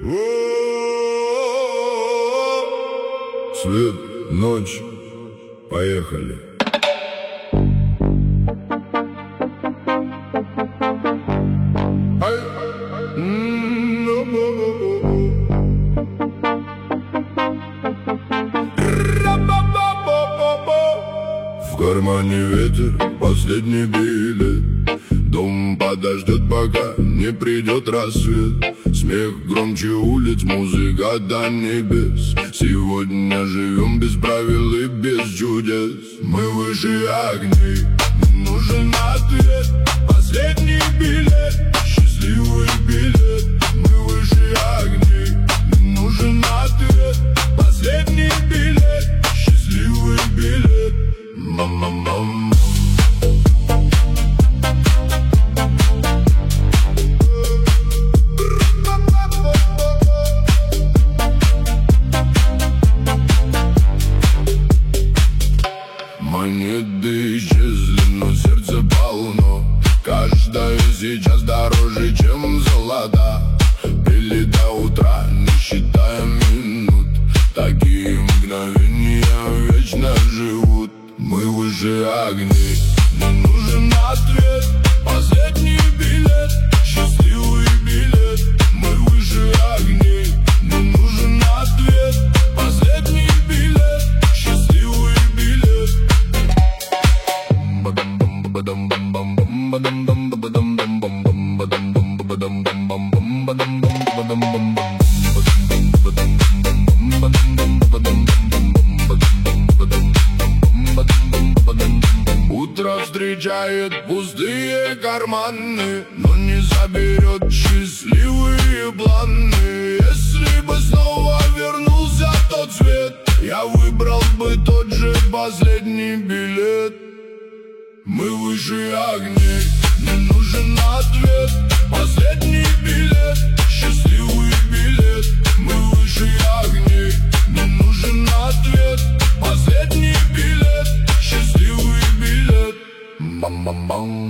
Свет, ночь, поехали. В кармане ветер, последний билет. Дом подождет, пока не придет рассвет. Смех громче улиц, музыка до небес. Сегодня живем без правил и без чудес. Мы выше огней, нужен ответ. Последний билет, счастливый билет. Мы выше огней, нужен ответ. Последний билет, счастливый билет. Мама-мама. Монеты исчезли, но сердце полно. Каждая сейчас дороже, чем золота. Пили до утра, не считая минут. Такие мгновения вечно живут. Мы выше огней, не нужен ответ. Последний билет, счастливый билет. Мы выше огней, не нужен ответ. Последний билет, счастливый билет. Утро встречает пустые карманы, но не заберет счастливые планы. Если бы снова вернулся тот свет, я выбрал бы тот же последний билет. Мы выше огней, не нужен ответ. Последний билет, счастливый билет. Мы выше огней, не нужен ответ. Последний билет, счастливый билет. Мама-мама.